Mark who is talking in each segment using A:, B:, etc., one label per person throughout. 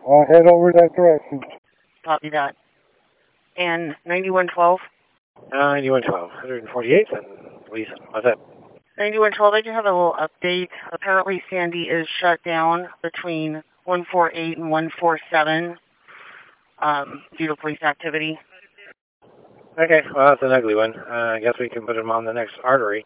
A: I'll head over that direction.
B: Copy that. And 9112?
C: 9112, 148th and Gleason. What's that?
B: 9112, I do have a little update. Apparently Sandy is shut down between 148 and 147 due to police activity.
C: Okay, well, that's an ugly one. I guess we can put him on the next artery.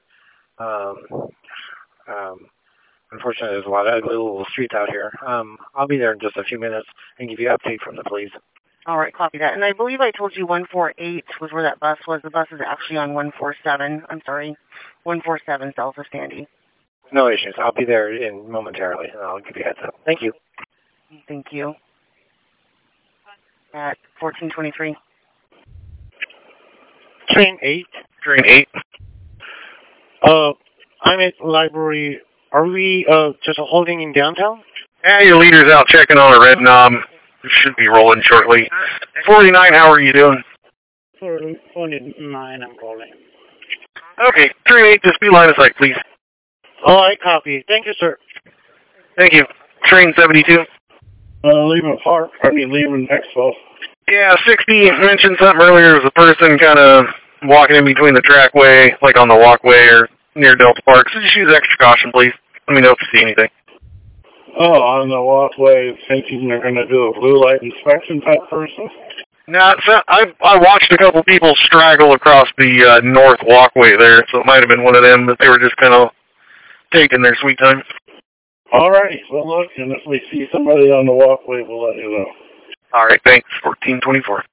C: Unfortunately, there's a lot of ugly little streets out here. I'll be there in just a few minutes and give you an update from the police.
B: All right, copy that. And I believe I told you 148 was where that bus was. The bus is actually on 147. I'm sorry, 147 south of Sandy.
C: No issues. I'll be there in momentarily, and I'll give you a heads up. Thank you.
B: Thank you. At 1423.
D: Train 8.
C: Train 8.
D: I'm at the library. Are we just holding in downtown?
E: Yeah, your leader's out checking on a red knob. Should be rolling shortly. 49, how are you doing?
D: 49, I'm rolling.
E: Okay, train 8, just be line of sight, please.
D: All right, copy. Thank you, sir.
E: Thank you. Train 72.
A: Leaving Park. Leaving Expo.
E: Yeah, 60 mentioned something earlier. There was a person kind of walking in between the trackway, like on the walkway or near Delta Park. So just use extra caution, please. Let me know if you see anything.
A: Oh, on the walkway, thinking they're going to do a blue light inspection type person?
E: No, I watched a couple people straggle across the north walkway there, so it might have been one of them, but they were just kind of taking their sweet time.
A: All right, well, look, and if we see somebody on the walkway, we'll let you know.
E: All right, thanks. 1424.